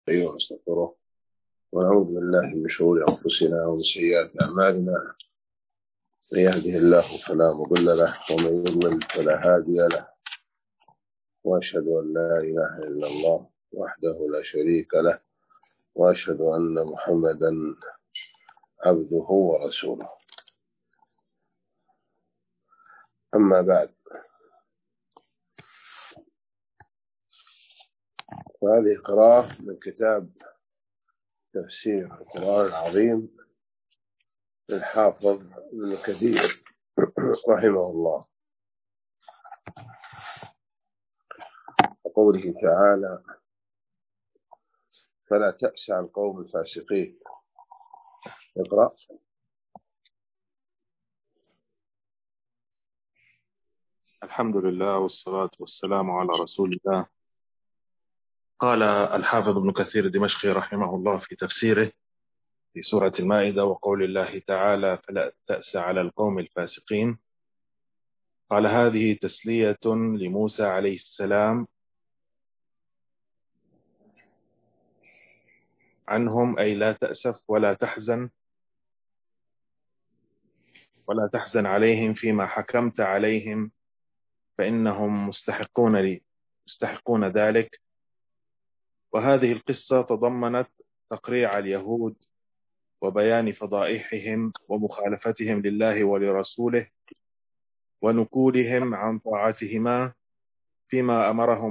أيها ونستغفره ونعوذ بالله من شرور أنفسنا ومن سيئات أعمالنا. من يهده الله فلا مضل له ومن يضلل فلا هادي له، وأشهد أن لا إله إلا الله وحده لا شريك له، وأشهد أن محمدا عبده ورسوله. أما بعد، فهذه قراءة من كتاب تفسير القرآن العظيم للحافظ ابن كثير رحمه الله، وقوله تعالى: فلا تأس على القوم الفاسقين. اقرأ. الحمد لله والصلاة والسلام على رسول الله. قال الحافظ ابن كثير الدمشقي رحمه الله في تفسيره في سورة المائدة وقول الله تعالى: فلا تأس على القوم الفاسقين. قال: هذه تسلية لموسى عليه السلام عنهم، أي لا تأسف ولا تحزن عليهم فيما حكمت عليهم، فإنهم مستحقون ذلك. وهذه القصة تضمنت تقريع اليهود وبيان فضائحهم ومخالفتهم لله ولرسوله ونكولهم عن طاعتهما فيما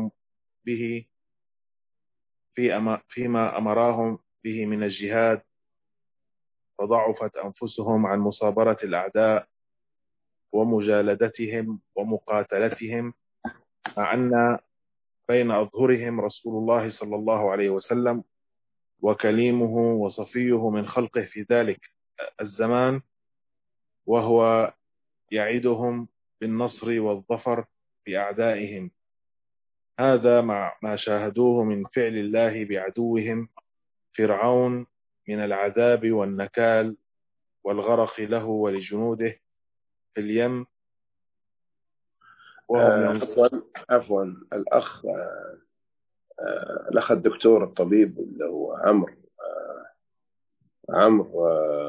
أمراهم به من الجهاد، فضعفت أنفسهم عن مصابرة الأعداء ومجالدتهم ومقاتلتهم، مع أن بين أظهرهم رسول الله صلى الله عليه وسلم وكليمه وصفيه من خلقه في ذلك الزمان، وهو يعدهم بالنصر والظفر بأعدائهم. هذا مع ما شاهدوه من فعل الله بعدوهم فرعون من العذاب والنكال والغرق له ولجنوده في اليم وهم عفوا الأخ الدكتور الطبيب اللي هو عمرو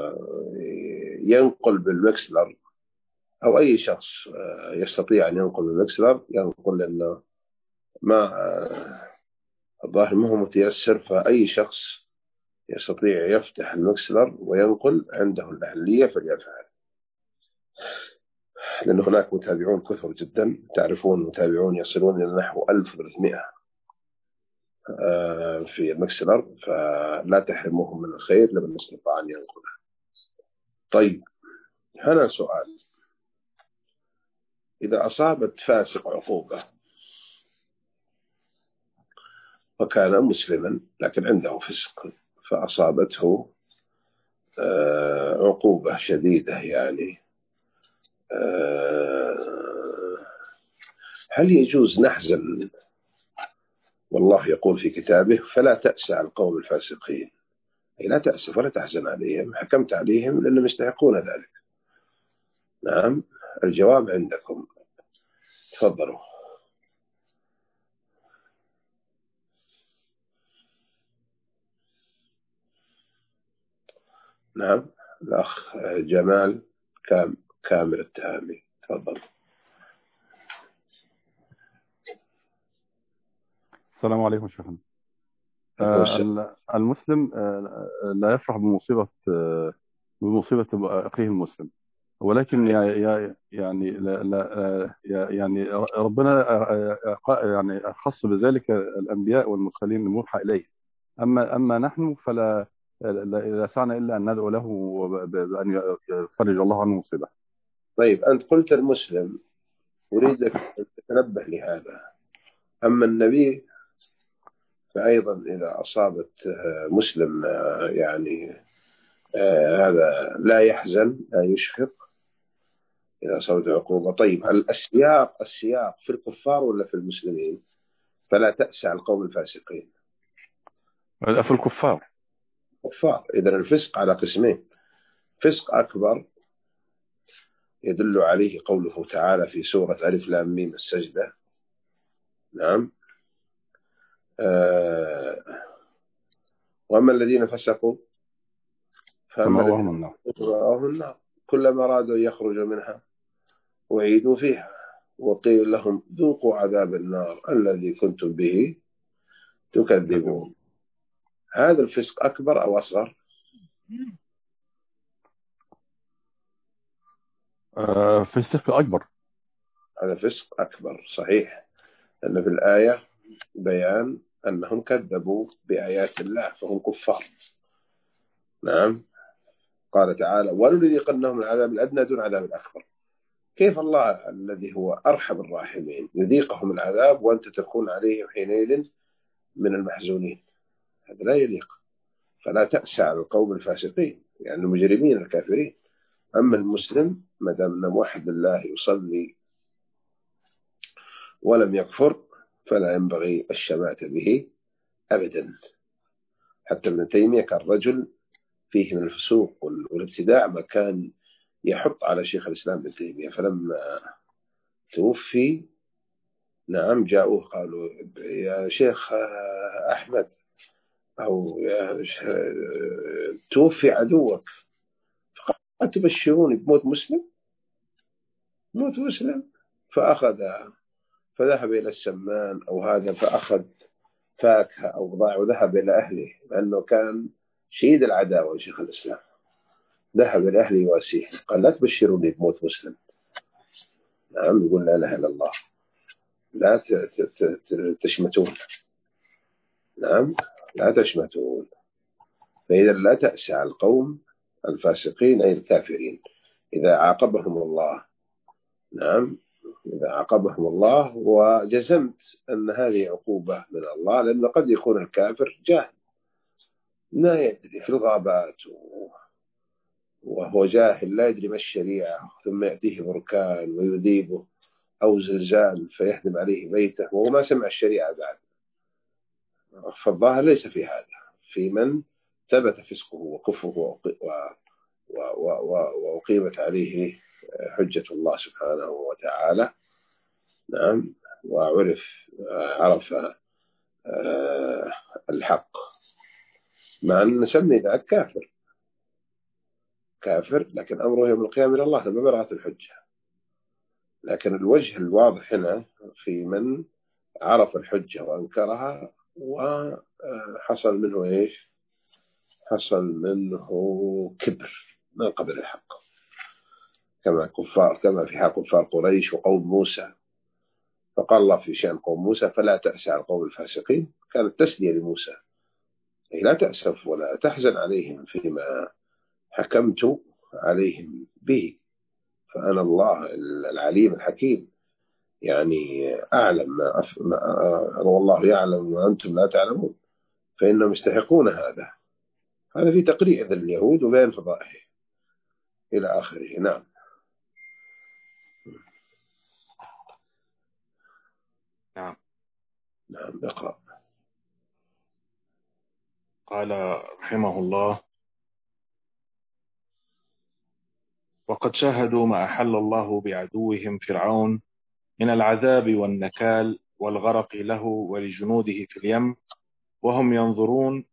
ينقل بالمكسلر، أو أي شخص يستطيع أن ينقل بالمكسلر ينقل، لأنه ما الظاهر ما هو متيسر، فأي شخص يستطيع يفتح المكسلر وينقل عنده الأهلية فليفعل، لأن هناك متابعون كثر جدا. تعرفون متابعون يصلون إلى نحو 1300 في المكسلر، فلا تحرموهم من الخير لمن استطاع أن ينقله. طيب، هنا سؤال: إذا أصابت فاسق عقوبة وكان مسلما لكن عنده فسق، فأصابته عقوبة شديدة، يعني هل يجوز نحزن؟ والله يقول في كتابه: فلا تأس على القوم الفاسقين، أي لا تأسف ولا تحزن عليهم، حكمت عليهم لأنهم يستحقون ذلك. نعم، الجواب عندكم، تفضلوا. نعم، الأخ جمال كامل التهامي، تفضل. السلام عليكم شيخنا. المسلم لا يفرح بمصيبة أخيه المسلم، ولكن يعني يعني ربنا يعني خص بذلك الأنبياء والمرسلين الموحى إليه. أما نحن فلا لا يسعنا إلا أن ندعو له بأن يفرج الله عنه مصيبة. طيب، أنت قلت المسلم، أريدك أن تتنبه لهذا. أما النبي فأيضا إذا أصابت مسلم يعني هذا لا يحزن، لا يشفق إذا أصابت عقوبة. طيب، السياق في الكفار ولا في المسلمين؟ فلا تأس على القوم الفاسقين. في الكفار. كفار. إذن الفسق على قسمين: فسق أكبر يدل عليه قوله تعالى في سورة ألف لام ميم السجدة. نعم. وأما الذين فسقوا فأما فمأواهم الذين النار. فمأواهم النار كلما أرادوا أن يخرجوا منها أعيدوا فيها وقيل لهم ذوقوا عذاب النار الذي كنتم به تكذبون. هذا الفسق أكبر أو أصغر؟ فسق أكبر. هذا فسق أكبر صحيح، لأن في الآية بيان أنهم كذبوا بآيات الله فهم كفار. نعم، قال تعالى ولنذيقنهم العذاب الأدنى دون عذاب الأكبر. كيف الله الذي هو أرحم الراحمين يذيقهم العذاب وأنت تكون عليهم حينئذ من المحزونين؟ هذا لا يليق. فلا تأسى على القوم الفاسقين يعني المجرمين الكافرين. أما المسلم ما دام أنه موحد الله يصلي ولم يكفر فلا ينبغي الشماتة به أبدا. حتى ابن تيمية كان رجل فيه من الفسوق والابتداع ما كان يحط على شيخ الإسلام ابن تيمية. فلما توفي نعم جاءوه قالوا يا شيخ أحمد أو يا توفي عدوك فقال تبشروني بموت مسلم؟ موت مسلم. فذهب إلى السمان أو هذا فأخذ فاكهة أو بضاعة وذهب إلى أهله لأنه كان شديد العداوة لشيخ الإسلام. ذهب إلى أهله يواسيه قال لا تبشروني بموت مسلم. نعم يقول لا إله إلا الله لا تشمتون. نعم لا تشمتون. فإذا لا تأسى على القوم الفاسقين أي الكافرين إذا عاقبهم الله. نعم إذا عاقبهم الله وجزمت أن هذه عقوبة من الله، لأنه قد يكون الكافر جاهل لا يدري في الغابات وهو جاهل لا يدري ما الشريعة ثم يأتيه بركان ويذيبه أو زلزال فيهدم عليه بيته وهو ما سمع الشريعة بعد. فالظاهر ليس في هذا في من ثبت فسقه وكفره وأقيمت عليه حجة الله سبحانه وتعالى. نعم عرف الحق مع أن نسمي ذاك كافر لكن أمره يوم القيامة إلى الله لما برأت الحجة. لكن الوجه الواضح هنا في من عرف الحجة وأنكرها وحصل منه إيش؟ حصل منه كبر من قبل الحق كما في حق كفار قريش وقوم موسى. فقال الله في شأن قوم موسى فلا تأسى على القوم الفاسقين كانت تسلية لموسى أي لا تأسف ولا تحزن عليهم فيما حكمت عليهم به فأنا الله العليم الحكيم يعني أعلم والله يعلم وأنتم لا تعلمون فإنهم يستحقون هذا في تقريع اليهود وبيان فضائه إلى آخره. نعم. نعم اقرأ. قال رحمه الله وقد شاهدوا ما أحل الله بعدوهم فرعون من العذاب والنكال والغرق له ولجنوده في اليم وهم ينظرون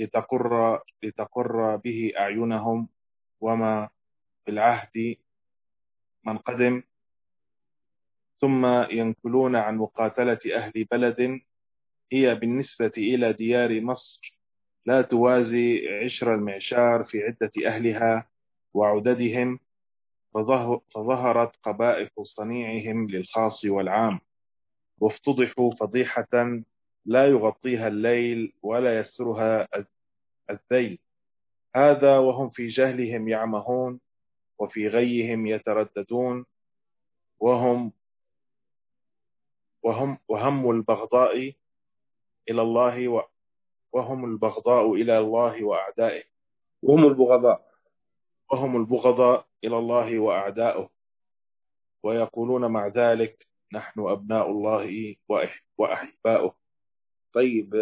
لتقر به أعينهم وما في العهد من قدم ثم ينكلون عن مقاتلة أهل بلد هي بالنسبة إلى ديار مصر لا توازي عشر المعشار في عدة أهلها وعددهم فظهرت قبائح صنيعهم للخاص والعام وافتضحوا فضيحة لا يغطيها الليل ولا يسترها الذيل. هذا وهم في جهلهم يعمهون وفي غيهم يترددون وهم البغضاء إلى الله وهم البغضاء إلى الله وأعدائه وهم البغضاء إلى الله وأعدائه ويقولون مع ذلك نحن أبناء الله وأحباؤه. طيب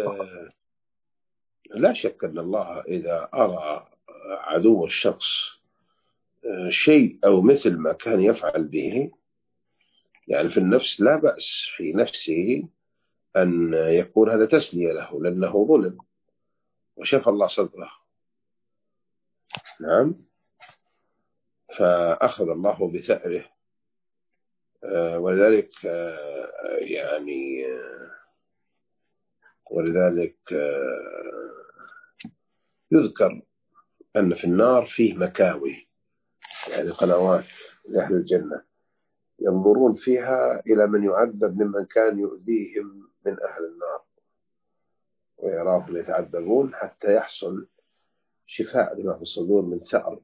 لا شك أن الله إذا أرى عدو الشخص شيء أو مثل ما كان يفعل به يعني في النفس لا بأس في نفسه أن يكون هذا تسلية له لأنه ظلم وشفى الله صدره. نعم. فأخذ الله بثأره. ولذلك يذكر أن في النار فيه مكاوي، يعني قنوات لأهل الجنة ينظرون فيها إلى من يعذب ممن كان يؤذيهم من أهل النار، ويراهم يتعذبون حتى يحصل شفاء لما في الصدور من ثأر.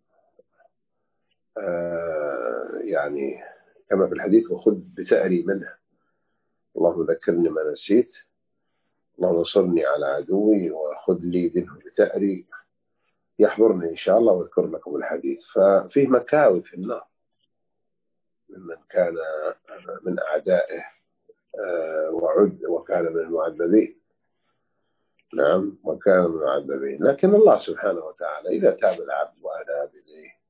يعني كما في الحديث: وخذ بثأري منه، اللهم ذكرني ما نسيت، اللهم انصرني على عدوي وخذ لي منه بثأري يحضرني إن شاء الله واذكر لكم الحديث. ففيه مكاوي في النار ممن كان من أعدائه وكان من المعذبين. نعم، وكان من المعذبين. لكن الله سبحانه وتعالى إذا تاب العبد وأناب إليه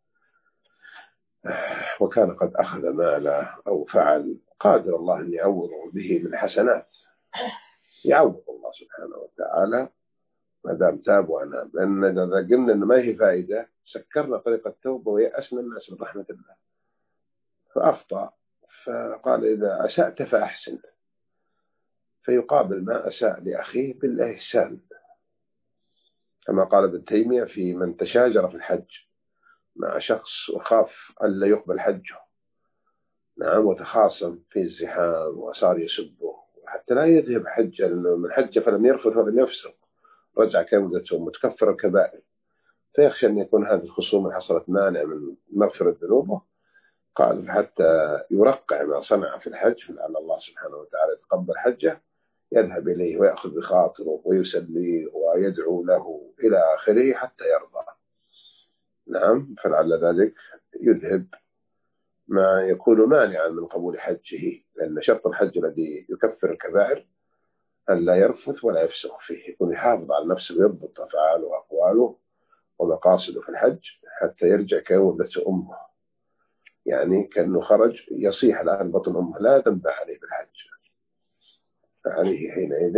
وكان قد أخذ ماله أو فعل، قادر الله أن يعوضه به من حسنات، يعوض الله سبحانه وتعالى ما دام تاب وأناب. لأن إذا قلنا أن ما هي فائدة سكرنا طريق التوبة ويأسنا الناس من رحمة الله، فأخطأ. فقال: إذا أسأت فأحسن، فيقابل ما أساء لأخيه بالإحسان، كما قال ابن تيمية في من تشاجر في الحج مع شخص وخاف ألا يقبل حجه. نعم. وتخاصم في الزحام وصار يسبه حتى لا يذهب حجه، لأنه من حج فلم يرفث ولم يفسق رجع كمدته متكفر الكبائر، فيخشى أن يكون هذه الخصومة حصلت مانع من مغفرة ذنوبه. قال: حتى يرقع ما صنع في الحج، لعل الله سبحانه وتعالى يتقبل حجه، يذهب إليه ويأخذ بخاطره ويسليه ويدعو له إلى آخره حتى يرضى. نعم. فلعل ذلك يذهب ما يكون مانعا من قبول حجه، لأن شرط الحج الذي يكفر الكبائر أن لا يرفث ولا يفسق فيه، يكون يحافظ على نفسه ويضبط أفعاله وأقواله ومقاصده في الحج حتى يرجع كيولدة أمه، يعني كأنه خرج يصيح الآن بطن أمه، لا ذنب عليه بالحج. فعليه حينئذ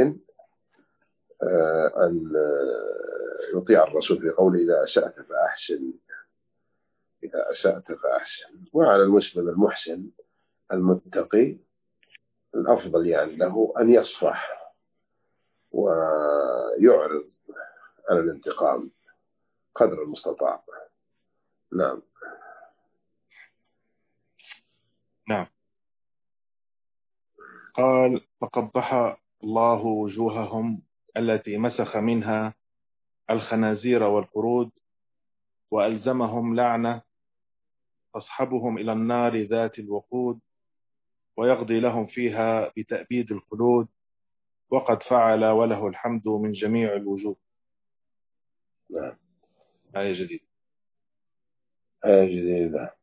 أن يطيع الرسول في قوله: إذا أسأت فأحسن، إذا أسأت فأحسن. وعلى المسلم المحسن المتقي الأفضل يعني له أن يصفح ويعرض عن الانتقام قدر المستطاع. نعم. نعم. قال: فقبح الله وجوههم التي مسخ منها الخنازير والقرود، وألزمهم لعنة تصحبهم إلى النار ذات الوقود، ويقضي لهم فيها بتأبيد الخلود، وقد فعل وله الحمد من جميع الوجوه. نعم. آية جديدة. آية جديدة.